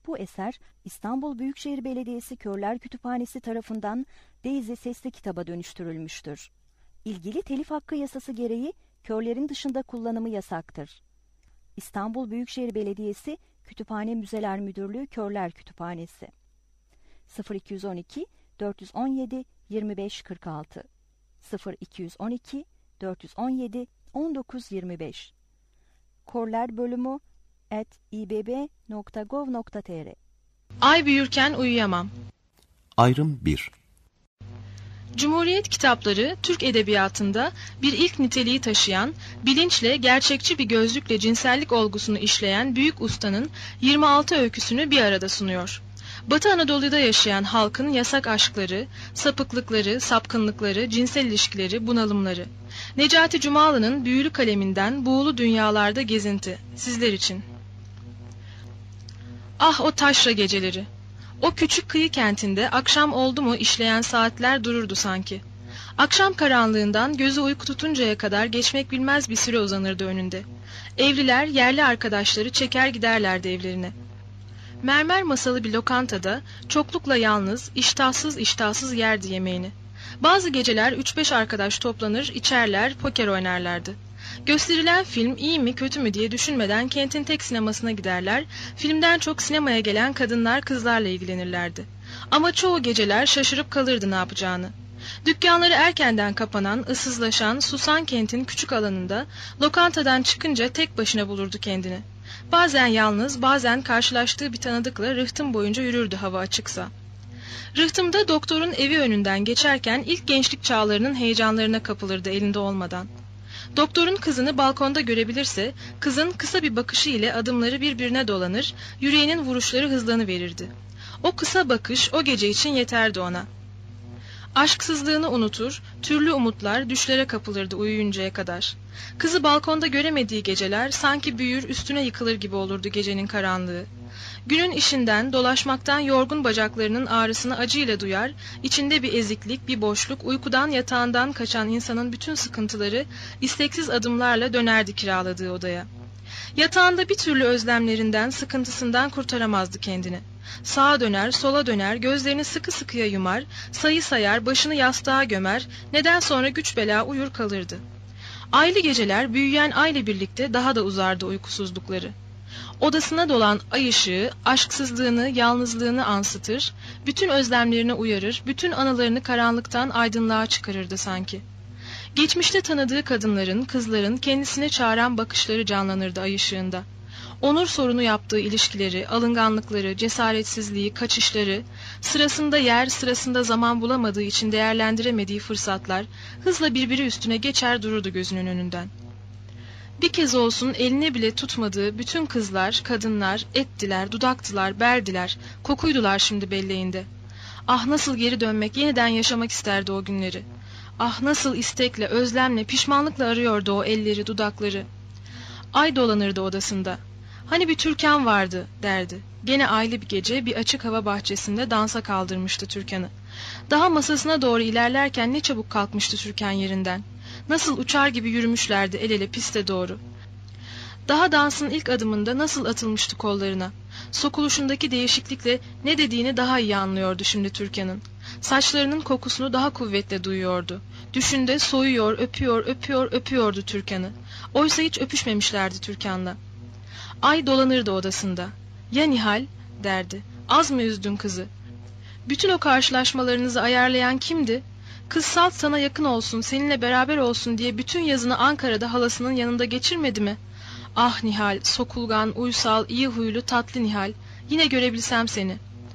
Bu eser İstanbul Büyükşehir Belediyesi Körler Kütüphanesi tarafından Daisy sesli kitaba dönüştürülmüştür. İlgili telif hakkı yasası gereği körlerin dışında kullanımı yasaktır. İstanbul Büyükşehir Belediyesi Kütüphane Müzeler Müdürlüğü Körler Kütüphanesi 0212 417 2546 0212 417 1925 korlerbölümü@ibb.gov.tr. Ay büyürken uyuyamam. Ayrım 1. Cumhuriyet kitapları Türk edebiyatında bir ilk niteliği taşıyan, bilinçle, gerçekçi bir gözlükle cinsellik olgusunu işleyen büyük ustanın 26 öyküsünü bir arada sunuyor. Batı Anadolu'da yaşayan halkın yasak aşkları, sapıklıkları, sapkınlıkları, cinsel ilişkileri, bunalımları. Necati Cumalı'nın büyülü kaleminden Buğulu Dünyalarda Gezinti, sizler için. Ah o taşra geceleri! O küçük kıyı kentinde akşam oldu mu işleyen saatler dururdu sanki. Akşam karanlığından gözü uyku tutuncaya kadar geçmek bilmez bir süre uzanırdı önünde. Evliler yerli arkadaşları çeker giderlerdi evlerine. Mermer masalı bir lokantada çoklukla yalnız, iştahsız yerdi yemeğini. Bazı geceler 3-5 arkadaş toplanır, içerler, poker oynarlardı. Gösterilen film iyi mi kötü mü diye düşünmeden kentin tek sinemasına giderler, filmden çok sinemaya gelen kadınlar kızlarla ilgilenirlerdi. Ama çoğu geceler şaşırıp kalırdı ne yapacağını. Dükkanları erkenden kapanan, ıssızlaşan, susan kentin küçük alanında lokantadan çıkınca tek başına bulurdu kendini. Bazen yalnız, bazen karşılaştığı bir tanıdıkla rıhtım boyunca yürürdü hava açıksa. Rıhtımda doktorun evi önünden geçerken ilk gençlik çağlarının heyecanlarına kapılırdı elinde olmadan. Doktorun kızını balkonda görebilirse, kızın kısa bir bakışı ile adımları birbirine dolanır, yüreğinin vuruşları hızlanıverirdi. O kısa bakış o gece için yeterdi ona. Aşksızlığını unutur, türlü umutlar, düşlere kapılırdı uyuyuncaya kadar. Kızı balkonda göremediği geceler sanki büyür, üstüne yıkılır gibi olurdu gecenin karanlığı. Günün işinden, dolaşmaktan yorgun bacaklarının ağrısını acıyla duyar, içinde bir eziklik, bir boşluk, uykudan yatağından kaçan insanın bütün sıkıntıları isteksiz adımlarla dönerdi kiraladığı odaya. Yatağında bir türlü özlemlerinden, sıkıntısından kurtaramazdı kendini. Sağa döner, sola döner, gözlerini sıkı sıkıya yumar, sayı sayar, başını yastığa gömer, neden sonra güç bela uyur kalırdı. Aylı geceler büyüyen ayla birlikte daha da uzardı uykusuzlukları. Odasına dolan ay ışığı, aşksızlığını, yalnızlığını ansıtır, bütün özlemlerini uyarır, bütün anılarını karanlıktan aydınlığa çıkarırdı sanki. Geçmişte tanıdığı kadınların, kızların kendisine çağıran bakışları canlanırdı ay ışığında. Onur sorunu yaptığı ilişkileri, alınganlıkları, cesaretsizliği, kaçışları, sırasında yer, sırasında zaman bulamadığı için değerlendiremediği fırsatlar hızla birbiri üstüne geçer dururdu gözünün önünden. Bir kez olsun eline bile tutmadığı bütün kızlar, kadınlar ettiler, dudaktılar, berdiler, kokuydular şimdi belleğinde. Ah nasıl geri dönmek, yeniden yaşamak isterdi o günleri. Ah nasıl istekle, özlemle, pişmanlıkla arıyordu o elleri, dudakları. Ay dolanırdı odasında. Hani bir Türkan vardı derdi. Gene aylı bir gece bir açık hava bahçesinde dansa kaldırmıştı Türkan'ı. Daha masasına doğru ilerlerken ne çabuk kalkmıştı Türkan yerinden. Nasıl uçar gibi yürümüşlerdi el ele piste doğru. Daha dansın ilk adımında nasıl atılmıştı kollarına. Sokuluşundaki değişiklikle ne dediğini daha iyi anlıyordu şimdi Türkan'ın. Saçlarının kokusunu daha kuvvetle duyuyordu. Düşünde soyuyor, öpüyordu Türkan'ı. Oysa hiç öpüşmemişlerdi Türkan'la. Ay dolanırdı odasında. Ya Nihal derdi. Az mı üzdün kızı? Bütün o karşılaşmalarınızı ayarlayan kimdi? Kız salt sana yakın olsun, seninle beraber olsun diye bütün yazını Ankara'da halasının yanında geçirmedi mi? Ah Nihal, sokulgan, uysal, iyi huylu, tatlı Nihal. Yine görebilsem seni.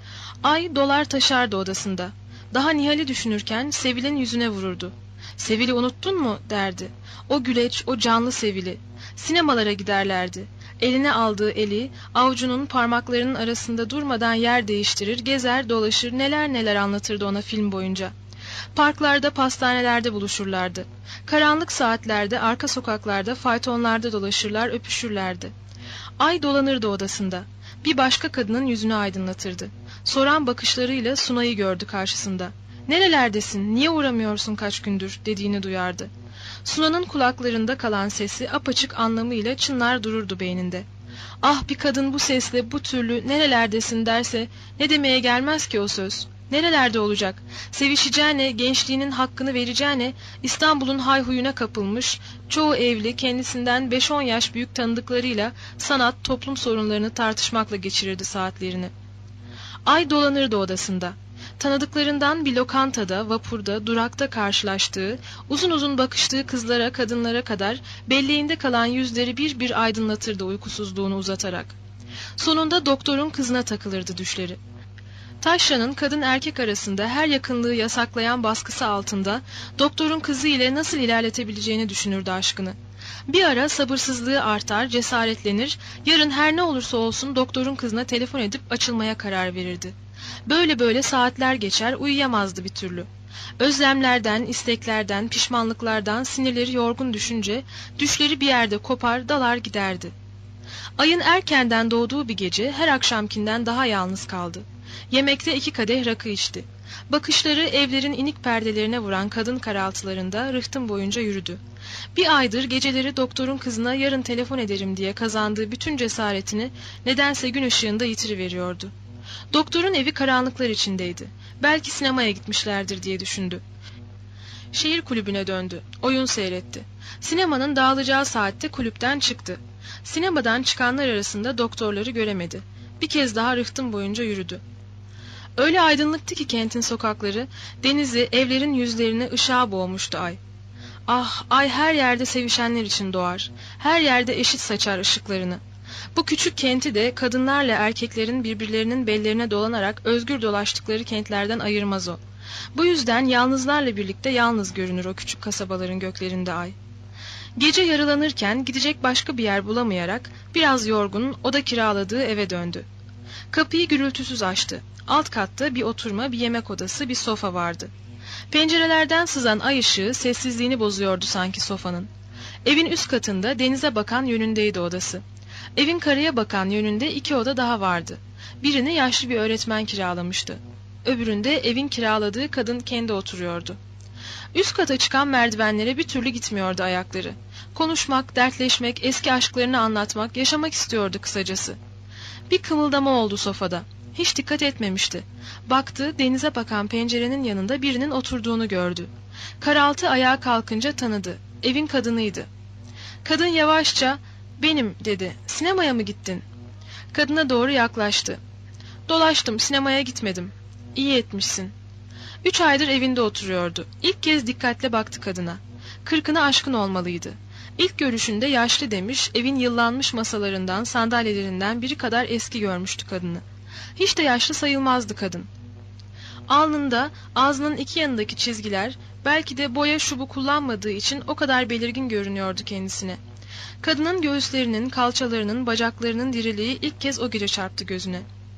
Ay dolar taşardı odasında. Daha Nihal'i düşünürken Sevil'in yüzüne vururdu. Sevil'i unuttun mu derdi. O güleç, o canlı Sevil'i. Sinemalara giderlerdi. Eline aldığı eli, avucunun parmaklarının arasında durmadan yer değiştirir, gezer, dolaşır, neler neler anlatırdı ona film boyunca. Parklarda, pastanelerde buluşurlardı. Karanlık saatlerde, arka sokaklarda, faytonlarda dolaşırlar, öpüşürlerdi. Ay dolanırdı odasında. Bir başka kadının yüzünü aydınlatırdı. Soran bakışlarıyla Sunay'ı gördü karşısında. "Nerelerdesin, niye uğramıyorsun kaç gündür?" dediğini duyardı. Sunan'ın kulaklarında kalan sesi apaçık anlamıyla çınlar dururdu beyninde. Ah, bir kadın bu sesle, bu türlü nerelerdesin derse ne demeye gelmez ki o söz? Nerelerde olacak? Sevişeceğine, gençliğinin hakkını vereceğine İstanbul'un hayhuyuna kapılmış, çoğu evli, kendisinden 5-10 yaş büyük tanıdıklarıyla sanat, toplum sorunlarını tartışmakla geçirirdi saatlerini. Ay dolanırdı odasında. Tanıdıklarından bir lokantada, vapurda, durakta karşılaştığı, uzun uzun bakıştığı kızlara, kadınlara kadar belleğinde kalan yüzleri bir bir aydınlatırdı uykusuzluğunu uzatarak. Sonunda doktorun kızına takılırdı düşleri. Taşra'nın kadın erkek arasında her yakınlığı yasaklayan baskısı altında doktorun kızı ile nasıl ilerletebileceğini düşünürdü aşkını. Bir ara sabırsızlığı artar, cesaretlenir, yarın her ne olursa olsun doktorun kızına telefon edip açılmaya karar verirdi. Böyle böyle saatler geçer, uyuyamazdı bir türlü. Özlemlerden, isteklerden, pişmanlıklardan sinirleri yorgun düşünce düşleri bir yerde kopar, dalar giderdi. Ayın erkenden doğduğu bir gece her akşamkinden daha yalnız kaldı. Yemekte 2 kadeh rakı içti. Bakışları evlerin inik perdelerine vuran kadın karaltılarında rıhtım boyunca yürüdü. Bir aydır geceleri doktorun kızına yarın telefon ederim diye kazandığı bütün cesaretini nedense gün ışığında yitiriveriyordu. Doktorun evi karanlıklar içindeydi. Belki sinemaya gitmişlerdir diye düşündü. Şehir kulübüne döndü. Oyun seyretti. Sinemanın dağılacağı saatte kulüpten çıktı. Sinemadan çıkanlar arasında doktorları göremedi. Bir kez daha rıhtım boyunca yürüdü. Öyle aydınlıktı ki kentin sokakları, denizi, evlerin yüzlerini ışığa boğmuştu ay. Ah, ay her yerde sevişenler için doğar. Her yerde eşit saçar ışıklarını. Bu küçük kenti de kadınlarla erkeklerin birbirlerinin bellerine dolanarak özgür dolaştıkları kentlerden ayırmaz o. Bu yüzden yalnızlarla birlikte yalnız görünür o küçük kasabaların göklerinde ay. Gece yarılanırken gidecek başka bir yer bulamayarak biraz yorgun oda kiraladığı eve döndü. Kapıyı gürültüsüz açtı. Alt katta bir oturma, bir yemek odası, bir sofa vardı. Pencerelerden sızan ay ışığı sessizliğini bozuyordu sanki sofanın. Evin üst katında denize bakan yönündeydi odası. Evin karaya bakan yönünde 2 oda daha vardı. Birini yaşlı bir öğretmen kiralamıştı. Öbüründe evin kiraladığı kadın kendi oturuyordu. Üst kata çıkan merdivenlere bir türlü gitmiyordu ayakları. Konuşmak, dertleşmek, eski aşklarını anlatmak, yaşamak istiyordu kısacası. Bir kımıldama oldu sofada. Hiç dikkat etmemişti. Baktı, denize bakan pencerenin yanında birinin oturduğunu gördü. Karaltı ayağa kalkınca tanıdı. Evin kadınıydı. Kadın yavaşça, "Benim," dedi. "Sinemaya mı gittin?" Kadına doğru yaklaştı. "Dolaştım, sinemaya gitmedim." "İyi etmişsin." 3 aydır evinde oturuyordu. İlk kez dikkatle baktı kadına. 40'ını aşkın olmalıydı. İlk görüşünde yaşlı demiş, evin yıllanmış masalarından, sandalyelerinden biri kadar eski görmüştü kadını. Hiç de yaşlı sayılmazdı kadın. Alnında, ağzının 2 yanındaki çizgiler, belki de boya şubu kullanmadığı için o kadar belirgin görünüyordu kendisine. Kadının göğüslerinin, kalçalarının, bacaklarının diriliği ilk kez o gece çarptı gözüne.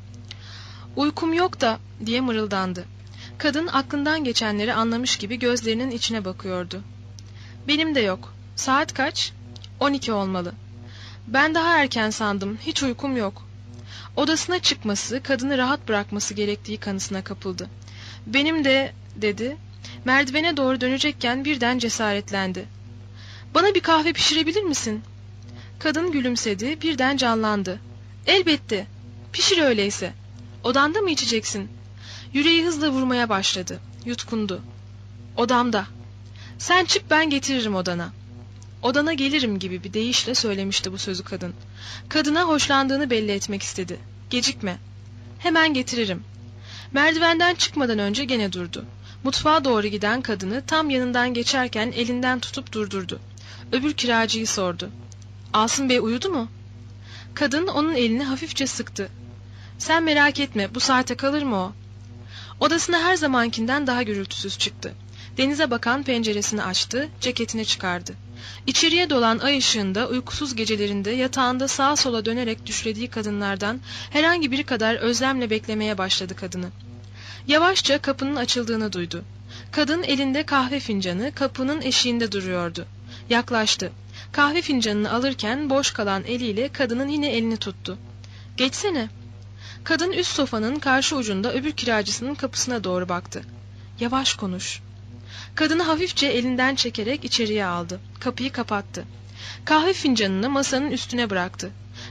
"Uykum yok da," diye mırıldandı. Kadın aklından geçenleri anlamış gibi gözlerinin içine bakıyordu. "Benim de yok. Saat kaç?" 12 olmalı. "Ben daha erken sandım. Hiç uykum yok." Odasına çıkması, kadını rahat bırakması gerektiği kanısına kapıldı. "Benim de," dedi. Merdivene doğru dönecekken birden cesaretlendi. "Bana bir kahve pişirebilir misin?" Kadın gülümsedi, birden canlandı. "Elbette. Pişir öyleyse. Odanda mı içeceksin?" Yüreği hızla vurmaya başladı. Yutkundu. "Odamda." "Sen çık, ben getiririm odana." "Odana gelirim," gibi bir deyişle söylemişti bu sözü kadın. Kadına hoşlandığını belli etmek istedi. "Gecikme." "Hemen getiririm." Merdivenden çıkmadan önce gene durdu. Mutfağa doğru giden kadını tam yanından geçerken elinden tutup durdurdu. Öbür kiracıyı sordu. "Asım Bey uyudu mu?" Kadın onun elini hafifçe sıktı. "Sen merak etme, bu saate kalır mı o?" Odasına her zamankinden daha gürültüsüz çıktı. Denize bakan penceresini açtı, ceketini çıkardı. İçeriye dolan ay ışığında uykusuz gecelerinde yatağında sağa sola dönerek düşlediği kadınlardan herhangi biri kadar özlemle beklemeye başladı kadını. Yavaşça kapının açıldığını duydu. Kadın elinde kahve fincanı kapının eşiğinde duruyordu. Yaklaştı. Kahve fincanını alırken boş kalan eliyle kadının yine elini tuttu. "Geçsene." Kadın üst sofanın karşı ucunda öbür kiracısının kapısına doğru baktı. "Yavaş konuş." Kadını hafifçe elinden çekerek içeriye aldı. Kapıyı kapattı. Kahve fincanını masanın üstüne bıraktı.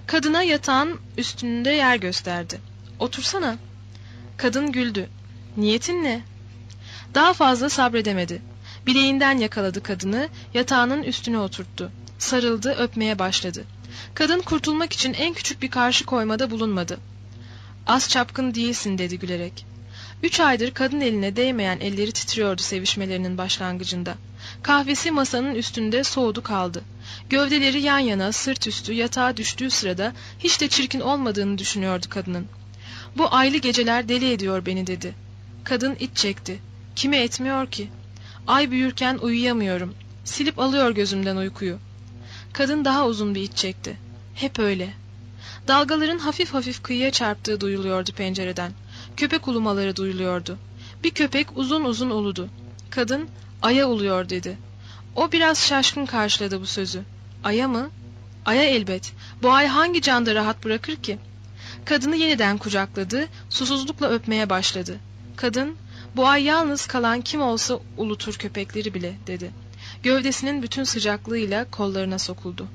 Kadına yatağın üstünde yer gösterdi. "Otursana." Kadın güldü. "Niyetin ne?" Daha fazla sabredemedi. Bileğinden yakaladı kadını, yatağının üstüne oturttu. Sarıldı, öpmeye başladı. Kadın kurtulmak için en küçük bir karşı koymada bulunmadı. "Az çapkın değilsin," dedi gülerek. 3 aydır kadın eline değmeyen elleri titriyordu sevişmelerinin başlangıcında. Kahvesi masanın üstünde soğudu kaldı. Gövdeleri yan yana, sırt üstü yatağa düştüğü sırada hiç de çirkin olmadığını düşünüyordu kadının. "Bu aylı geceler deli ediyor beni," dedi. Kadın iç çekti. "Kime etmiyor ki? Ay büyürken uyuyamıyorum. Silip alıyor gözümden uykuyu." Kadın daha uzun bir iç çekti. "Hep öyle." Dalgaların hafif hafif kıyıya çarptığı duyuluyordu pencereden. Köpek ulumaları duyuluyordu. Bir köpek uzun uzun uludu. Kadın, "Aya uluyor," dedi. O biraz şaşkın karşıladı bu sözü. "Aya mı?" "Aya elbet. Bu ay hangi canda rahat bırakır ki?" Kadını yeniden kucakladı, susuzlukla öpmeye başladı. Kadın, "Bu ay yalnız kalan kim olsa ulutur köpekleri bile," dedi. Gövdesinin bütün sıcaklığıyla kollarına sokuldu.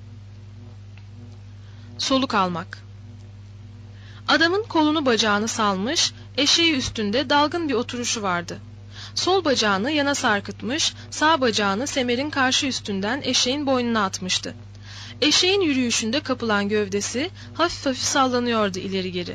Soluk almak. Adamın kolunu bacağını salmış, eşeği üstünde dalgın bir oturuşu vardı. Sol bacağını yana sarkıtmış, sağ bacağını semerin karşı üstünden eşeğin boynuna atmıştı. Eşeğin yürüyüşünde kapılan gövdesi hafif hafif sallanıyordu ileri geri.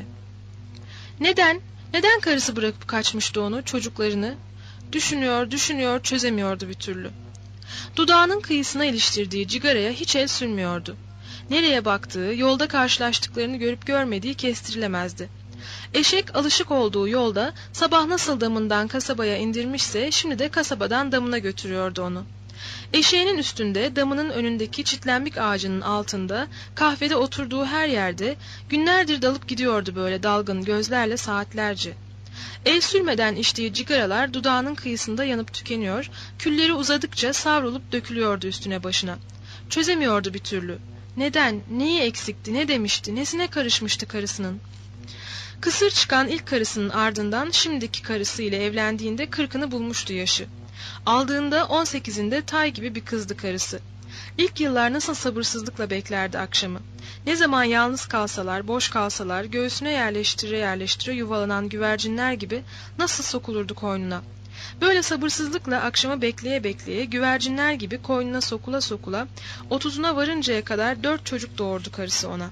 Neden karısı bırakıp kaçmıştı onu, çocuklarını? Düşünüyor, çözemiyordu bir türlü. Dudağının kıyısına iliştirdiği cigaraya hiç el sürmüyordu. Nereye baktığı, yolda karşılaştıklarını görüp görmediği kestirilemezdi. Eşek alışık olduğu yolda sabah nasıl damından kasabaya indirmişse şimdi de kasabadan damına götürüyordu onu. Eşeğinin üstünde, damının önündeki çitlenbik ağacının altında, kahvede oturduğu her yerde günlerdir dalıp gidiyordu böyle dalgın gözlerle saatlerce. El sürmeden içtiği cigaralar dudağının kıyısında yanıp tükeniyor, külleri uzadıkça savrulup dökülüyordu üstüne başına. Çözemiyordu bir türlü. Neden, neyi eksikti, ne demişti, nesine karışmıştı karısının? Kısır çıkan ilk karısının ardından şimdiki karısıyla evlendiğinde 40'ını bulmuştu yaşı. Aldığında 18'inde tay gibi bir kızdı karısı. İlk yıllar nasıl sabırsızlıkla beklerdi akşamı. Ne zaman yalnız kalsalar, boş kalsalar, göğsüne yerleştire yuvalanan güvercinler gibi nasıl sokulurdu koynuna. Böyle sabırsızlıkla akşamı bekleye bekleye güvercinler gibi koynuna sokula sokula 30'una varıncaya kadar 4 çocuk doğurdu karısı ona.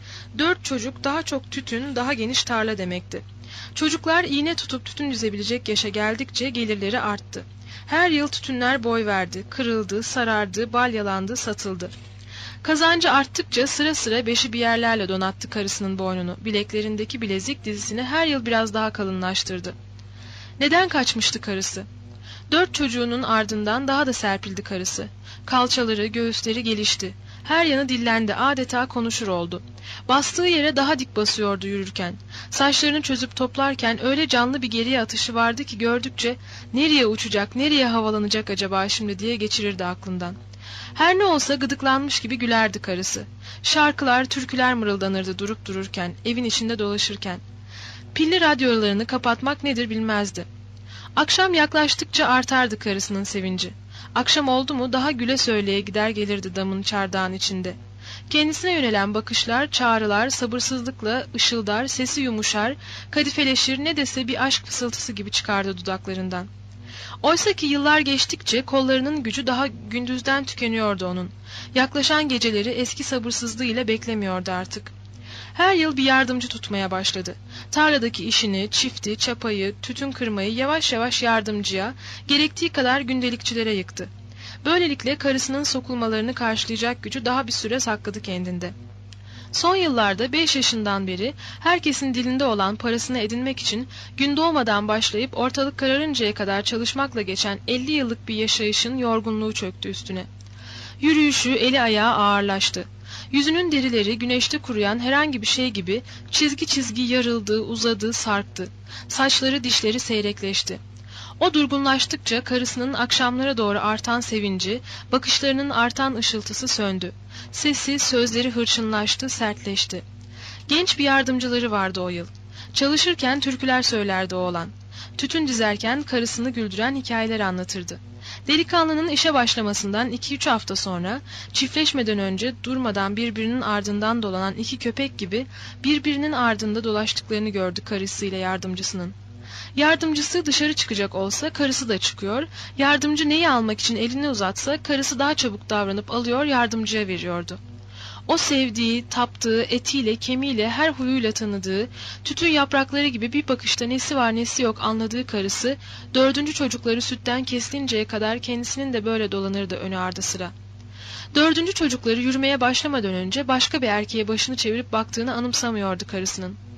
4 çocuk daha çok tütün, daha geniş tarla demekti. Çocuklar iğne tutup tütün düzebilecek yaşa geldikçe gelirleri arttı. Her yıl tütünler boy verdi, kırıldı, sarardı, balyalandı, satıldı. Kazancı arttıkça sıra sıra beşi bir yerlerle donattı karısının boynunu. Bileklerindeki bilezik dizisini her yıl biraz daha kalınlaştırdı. Neden kaçmıştı karısı? 4 çocuğunun ardından daha da serpildi karısı. Kalçaları, göğüsleri gelişti. Her yanı dillendi, adeta konuşur oldu. Bastığı yere daha dik basıyordu yürürken. Saçlarını çözüp toplarken öyle canlı bir geriye atışı vardı ki gördükçe nereye uçacak, nereye havalanacak acaba şimdi diye geçirirdi aklından. Her ne olsa gıdıklanmış gibi gülerdi karısı. Şarkılar, türküler mırıldanırdı durup dururken, evin içinde dolaşırken. Pilli radyolarını kapatmak nedir bilmezdi. Akşam yaklaştıkça artardı karısının sevinci. Akşam oldu mu daha güle söyleye gider gelirdi damın çardağın içinde. Kendisine yönelen bakışlar, çağrılar, sabırsızlıkla ışıldar, sesi yumuşar, kadifeleşir, ne dese bir aşk fısıltısı gibi çıkardı dudaklarından. Oysa ki yıllar geçtikçe kollarının gücü daha gündüzden tükeniyordu onun. Yaklaşan geceleri eski sabırsızlığıyla beklemiyordu artık. Her yıl bir yardımcı tutmaya başladı. Tarladaki işini, çifti, çapayı, tütün kırmayı yavaş yavaş yardımcıya, gerektiği kadar gündelikçilere yıktı. Böylelikle karısının sokulmalarını karşılayacak gücü daha bir süre sakladı kendinde. Son yıllarda 5 yaşından beri herkesin dilinde olan parasını edinmek için gün doğmadan başlayıp ortalık kararıncaya kadar çalışmakla geçen 50 yıllık bir yaşayışın yorgunluğu çöktü üstüne. Yürüyüşü, eli ayağı ağırlaştı. Yüzünün derileri güneşte kuruyan herhangi bir şey gibi çizgi çizgi yarıldı, uzadı, sarktı. Saçları, dişleri seyrekleşti. O durgunlaştıkça karısının akşamlara doğru artan sevinci, bakışlarının artan ışıltısı söndü. Sesi, sözleri hırçınlaştı, sertleşti. Genç bir yardımcıları vardı o yıl. Çalışırken türküler söylerdi oğlan. Tütün dizerken karısını güldüren hikayeler anlatırdı. Delikanlının işe başlamasından 2-3 hafta sonra, çiftleşmeden önce durmadan birbirinin ardından dolanan iki köpek gibi birbirinin ardında dolaştıklarını gördü karısıyla yardımcısının. Yardımcısı dışarı çıkacak olsa karısı da çıkıyor, yardımcı neyi almak için elini uzatsa karısı daha çabuk davranıp alıyor, yardımcıya veriyordu. O sevdiği, taptığı, etiyle, kemiğiyle, her huyuyla tanıdığı, tütün yaprakları gibi bir bakışta nesi var nesi yok anladığı karısı, 4. çocukları sütten kesilinceye kadar kendisinin de böyle dolanırdı önü ardı sıra. 4. çocukları yürümeye başlamadan önce başka bir erkeğe başını çevirip baktığını anımsamıyordu karısının.